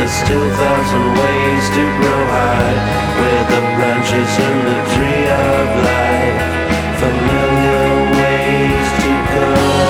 there's still thousand ways to grow high. With the branches in the tree of life, familiar ways to go.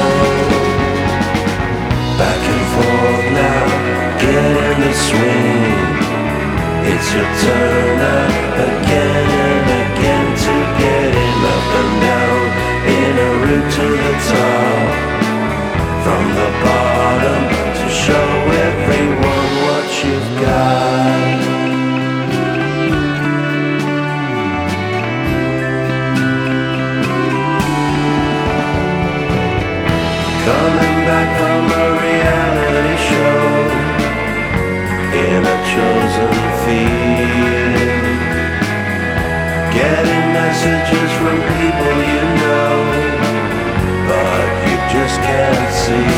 Back and forth now, get in the swing. It's your turn now, again and again, to get in, up and down, in a route to the top. From the bottom, to show everyone what you've got. Coming back from a reality show in a chosen field, getting messages from people you know, but you just can't see.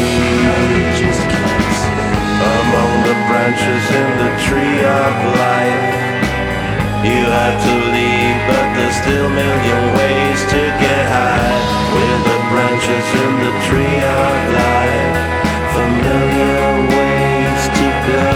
Among the branches in the tree of life, you have to leave, but there's still million ways to get high. With the branches in the tree of life, familiar ways to go.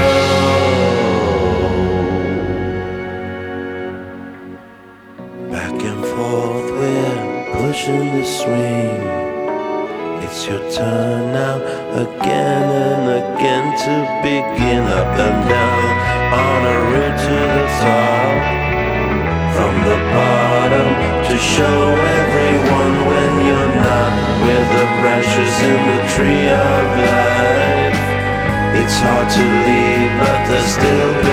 Back and forth, we're pushing the swing. It's your turn now, again and again, to begin, up and down, on a route to the top. From the bottom, to show everyone when you're not. With the branches in the tree of life, it's hard to leave, but there's still